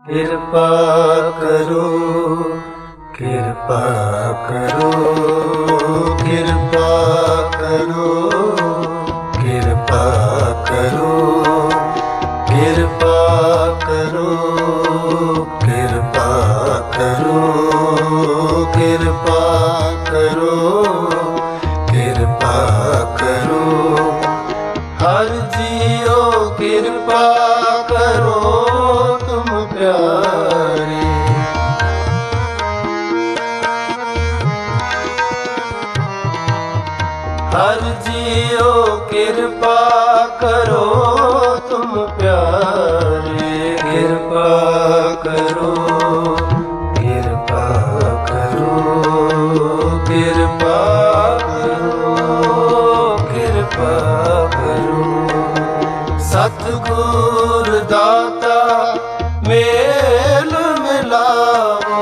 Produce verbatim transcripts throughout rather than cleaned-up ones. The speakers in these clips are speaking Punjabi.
ਕਿਰਪਾ ਕਰੋ ਕਿਰਪਾ ਕਰੋ ਕਿਰਪਾ ਕਰੋ ਕਿਰਪਾ ਕਰੋ ਕਿਰਪਾ ਕਰੋ ਕਿਰਪਾ ਕਰੋ ਕਿਰਪਾ ਕਰੋ ਕਿਰਪਾ ਕਰੋ ਹਰ ਜੀਓ ਕਿਰਪਾ ਕਰੋ ਤੁਮ ਪਿਆਰੇ ਹਰ ਜੀਓ ਕਿਰਪਾ ਕਰੋ ਤੁਮ ਪਿਆਰੇ ਕਿਰਪਾ ਕਰੋ ਕਿਰਪਾ ਕਰੋ ਕਿਰਪਾ ਕਰੋ ਕਿਰਪਾ ਕਰੋ ਸਤਿਗੁਰ ਦਾਤਾ ਮੇਲ ਮਿਲਾਵੋ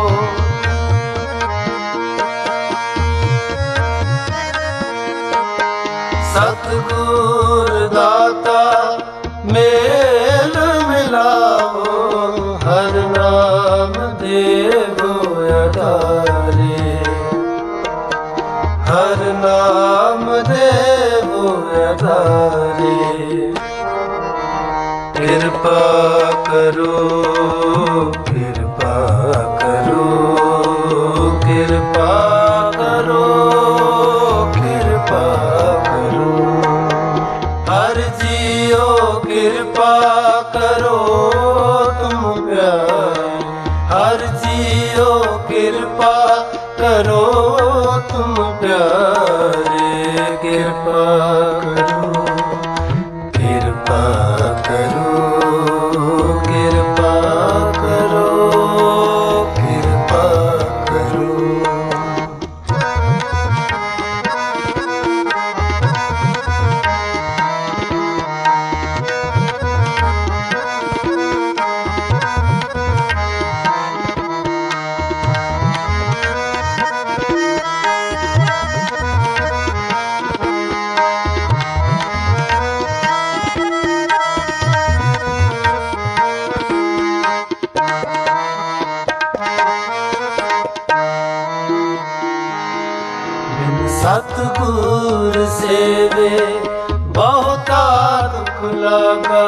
ਸਤਿਗੁਰ ਦਾਤਾ ਮੇਲ ਮਿਲਾਵੋ ਹਰ ਨਾਮ ਦੇਵੋ ਆਧਾਰੇ ਹਰ ਨਾਮ ਦੇਵੋ ਆਧਾਰੇ ਕਿਰਪਾ ਕਰੋ ਕਿਰਪਾ ਕਰੋ ਕਿਰਪਾ ਕਰੋ ਕਿਰਪਾ ਕਰੋ ਹਰ ਜੀਓ ਕਿਰਪਾ ਕਰੋ ਤੁਮ ਪਿਆਰੇ ਹਰ ਜੀਓ ਕਿਰਪਾ ਕਰੋ ਤੁਮ ਪਿਆਰੇ ਕਿਰਪਾ ਕਰੋ ਕਿਰਪਾ ਕਰੋ ਕਿਰਪਾ ਕਰੋ ਕਿਰਪਾ ਕਰੋ ਸਤਿਗੁਰ ਸੇਵੇ ਬਹੁਤਾ ਦੁਖ ਲਾਗਾ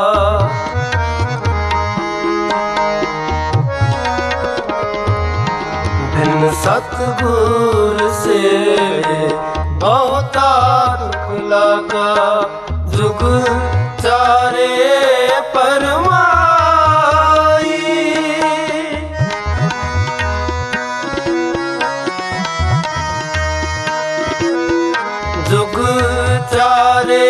ਬਿਨ ਸਤਿਗੁਰ ਸੇਵੇ ਬਹੁਤਾ ਦੁਖ ਲਾਗਾ ਜੁਗ ਚਾਰੇ ਪਰਮਾਈ ਜੁਗ ਚਾਰੇ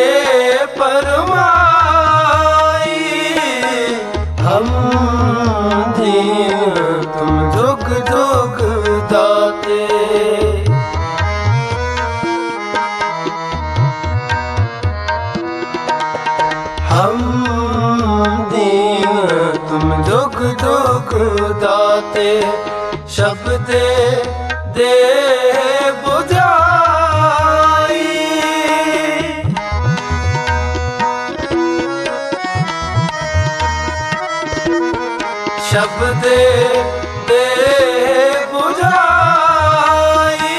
ਪਰਮਾਈ ਹਮ ਦੀਨ ਤੁਮ ਜੁਗ ਜੁਗ ਦਾਤੇ ਹਮ ਦੀਨ ਤੁਮ ਜੁਗ ਜੁਗ ਦਾਤੇ ਸ਼ਬਦੇ ਦੇ ਬੁਝਾਈ ਸ਼ਬਦੇ ਦੇ ਬੁਝਾਈ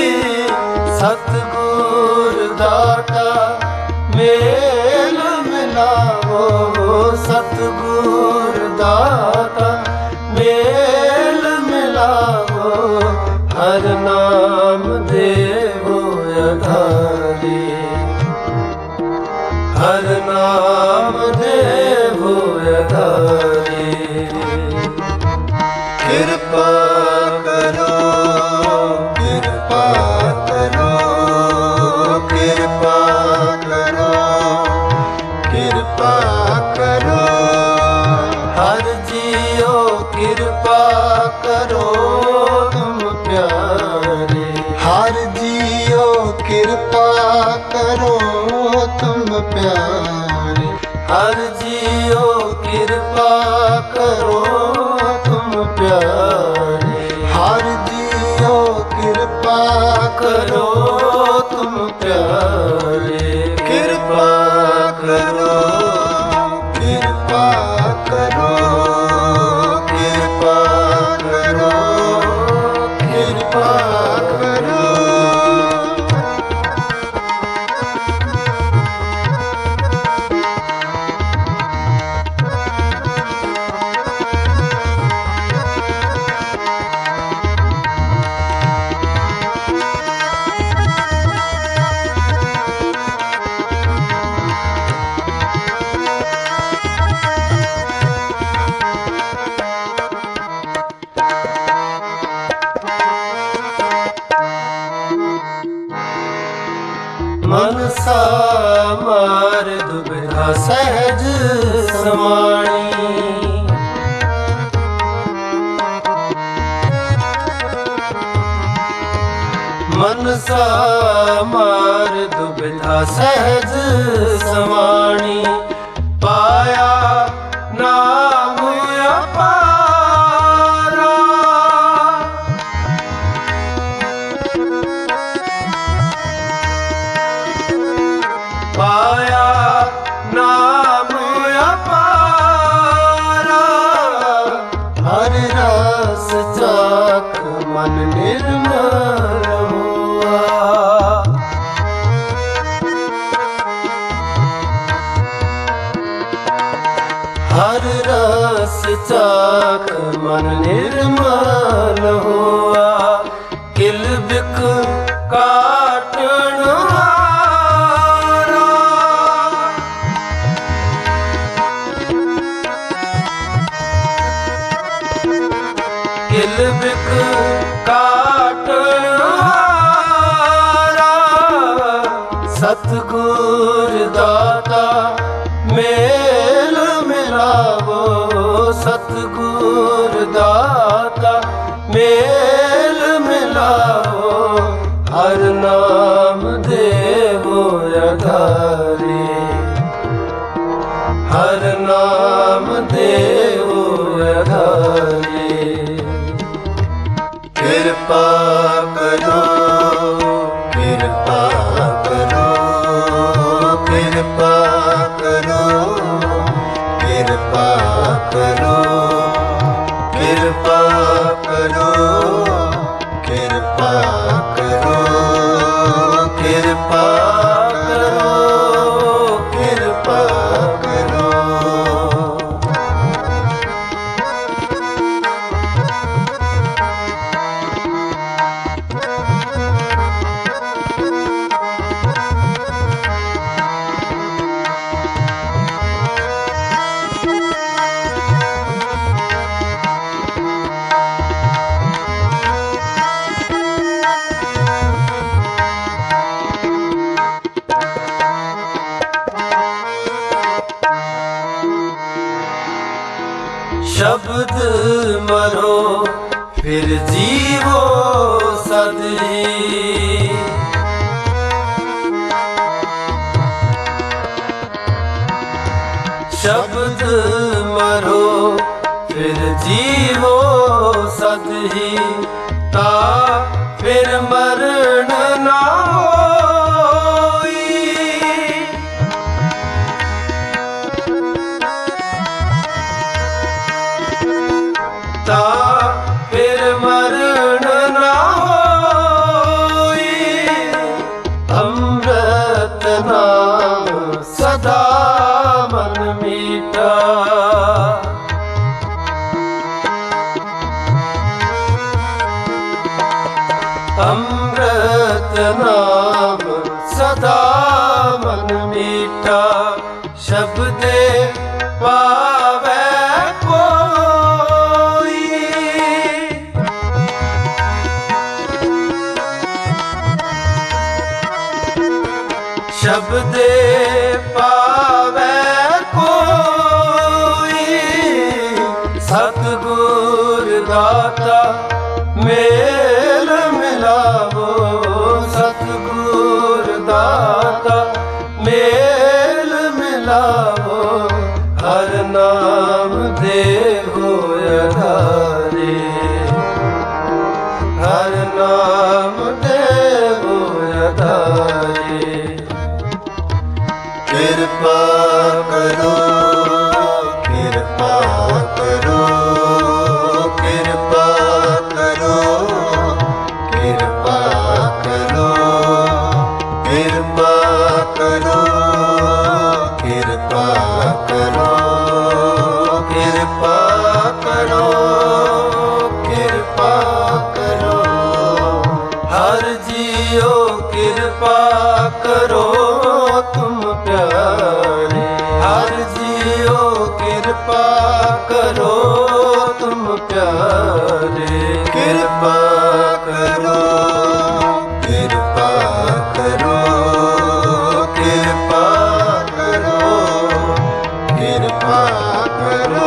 ਸਤਿਗੁਰ ਦਾਤਾ ਮੇਲ ਮਿਲਾਵੋ ਸਤਿਗੁਰ ਦਾਤਾ ਮੇਲ ਮਿਲਾਵੋ ਹਰ ਨਾਮ ਦੇਵੋ ਆਧਾਰੇ ਹਰ ਨਾਮ ਦੇਵੋ ਆਧਾਰੇ ਕਿਰਪਾ ਕਰੋ ਕਿਰਪਾ ਕਰੋ ਕਿਰਪਾ ਕਰੋ ਕਿਰਪਾ ਕਰੋ ਹਰ ਜੀਓ ਕਿਰਪਾ ਕਰੋ ਤੁਮ ਪਿਆਰੇ ਹਰ ਜੀਓ ਕਿਰਪਾ ਕਰੋ ਤੁਮ ਪਿਆਰੇ ਹਰ ਜੀਓ ਕਿਰਪਾ ਕਰੋ ਤੁਮ ਪਿਆਰੇ ਹਰ ਜੀਓ ਕਿਰਪਾ ਕਰੋ ਤੁਮ ਪਿਆਰੇ ਕਿਰਪਾ ਕਰੋ ਕਿਰਪਾ ਕਰੋ मनसा मार दुविधा सहज समाणी, पाया नाम अपारा। पाया नाम अपारा, हर रस चाख मन निर्मल हुआ। हर रस चाख मन निर्मल हुआ, किल बिक काटन हारा। किल बिक काटन हारा, सतगुर दाता मेल मिलावो। सतगुर दाता मेल मिलावो, हर नाम देवो आधारे। हर नाम देवो आधारे, कृपा करो कृपा करो कृपा करो कृपा करो कृपा करो कृपा करो कृपा करो कृपा करो। शब्द मरो फिर जीवो सदी, शब्द मरो फिर जीवो सदी, ता फिर मरण ना होई। ता फिर मरण ना होई, अमृत नाम सदा मन मीठा। अमृत नाम सदा मन मीठा, शब्दे पावे शब्दे पावे कोई। सतगुर दाता मेल मिलावो। सतगुर दाता मेल मिलावो, हर नाम देवो आधारे। हर नाम देवो आधारे, कृपा करो कृपा करो कृपा करो कृपा करो कृपा करो कृपा करो कृपा करो कृपा करो। हर जियो कृपा करो तुम प्यारे। हर जियो कृपा करो तुम प्यारे। कृपा करो कृपा करो कृपा करो कृपा करो।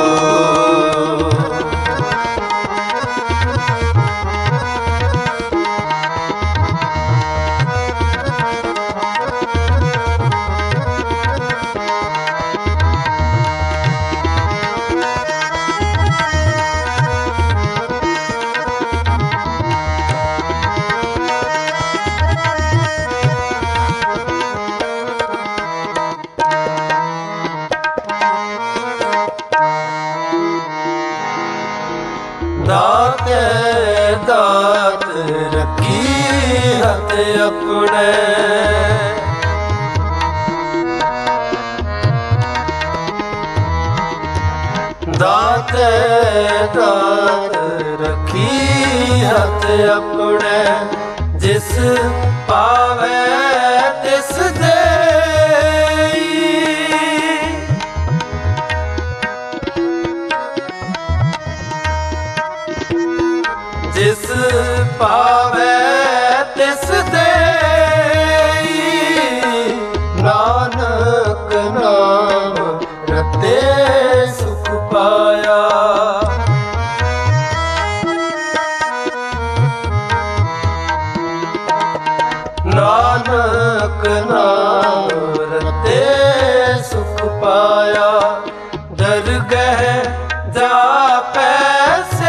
ਦਾਤੇ ਦਾਤ ਰੱਖੀ ਹੱਥ ਆਪਣੇ ਦਾਤੇ ਦਾਤ ਰੱਖੀ ਹੱਥ ਆਪਣੇ ਜਿਸ ਪਾਵੇ ਤਿਸ ਦੇਈ ਜਿਸ ਪਾਵੇ ਤਿਸ ਦੇਈ ਨਾਨਕ ਨਾਮ ਰਤੇ ਸੁਖ ਪਾਇਆ ਨਾਨਕ ਨਾਮ ਰਤੇ ਸੁਖ ਪਾਇਆ ਦਰਗਹਿ ਜਾ ਪੈਸੇ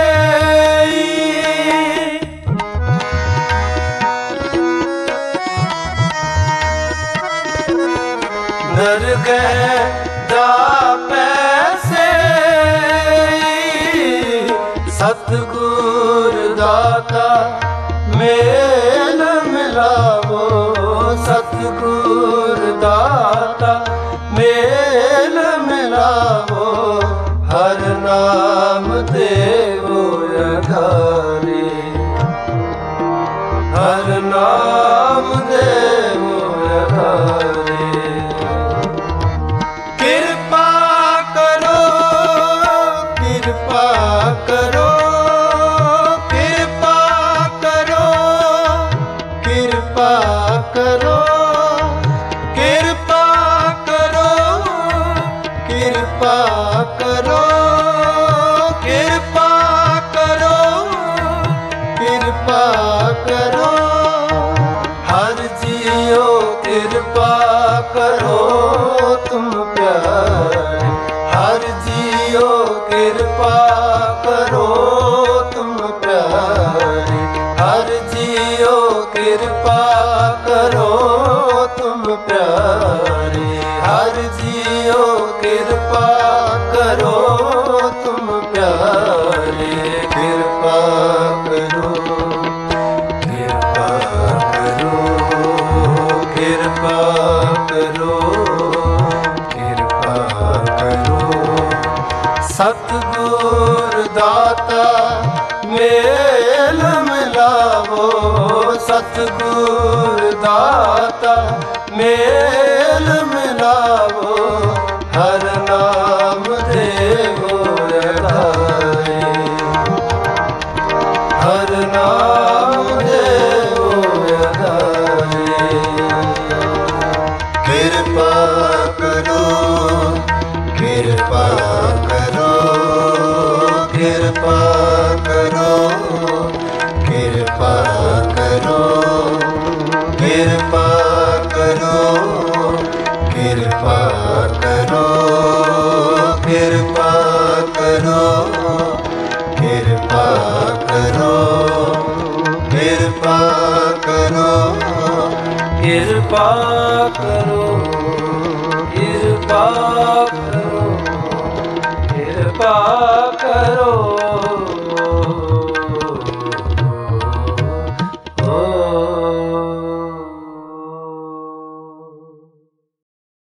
ਦਰਗਹਿ ਜਾ ਪੈਸੇ ਸਤਿਗੁਰ ਦਾਤਾ ਮੇਲ ਮਿਲਾਵੋ ਸਤਿਗੁਰ ਦਾਤਾ ਮੇਲ ਮਿਲਾਵੋ ਹਰ ਨਾਮ ਦੇਵੋ ਅਧਾਰੇ ਹਰ ਨਾਮ ਦੇਵੋ ਅਧਾਰੇ ਕਿਰਪਾ ਕਰੋ ਕਿਰਪਾ ਕਰੋ ਕਿਰਪਾ ਕਰੋ ਕਿਰਪਾ ਕਰੋ ਕਿਰਪਾ ਕਰੋ ਕਿਰਪਾ ਕਰੋ ਕਿਰਪਾ ਕਰੋ ਕਿਰਪਾ ਕਰੋ ਹਰ ਜੀਓ ਕਿਰਪਾ ਕਰੋ ਤੁਮ ਪਿਆਰੇ ਹਰ ਜੀਓ ਕਿਰਪਾ ਕਰੋ ਤੁਮ ਪਿਆਰੇ ਹਰ ਜੀਓ ਕਿਰਪਾ ਕਰੋ ਤੁਮ ਪਿਆਰੇ ਹਰ ਜੀਓ ਕਿਰਪਾ ਕਰੋ ਤੁਮ ਪਿਆਰੇ ਕਿਰਪਾ ਕਰੋ ਕਿਰਪਾ ਕਰੋ ਕਿਰਪਾ ਕਰੋ ਕਿਰਪਾ ਕਰੋ ਸਤਿਗੁਰ ਦਾਤਾ ਮੇਲ ਮਿਲਾਵੋ ਸਤਿਗੁਰ ਦਾਤਾ ਮੇਲ ਮਿਲਾਵੋ ਹਰ ਨਾਮ ਦੇਵੋ ਅਧਾਰੇ ਹਰ ਨਾਮ ਦੇਵੋ ਅਧਾਰੇ ਕਿਰਪਾ ਕਰੋ ਕਿਰਪਾ ਕਰੋ ਕਿਰਪਾ ਕਰੋ ਕਿਰਪਾ ਕਰੋ ਕਿਰਪਾ ਕਰੋ ਕਿਰਪਾ ਕਰੋ ਕਿਰਪਾ ਕਰੋ ਕਿਰਪਾ ਕਰੋ ਕਿਰਪਾ ਕਰੋ ਕਿਰਪਾ ਕਰੋ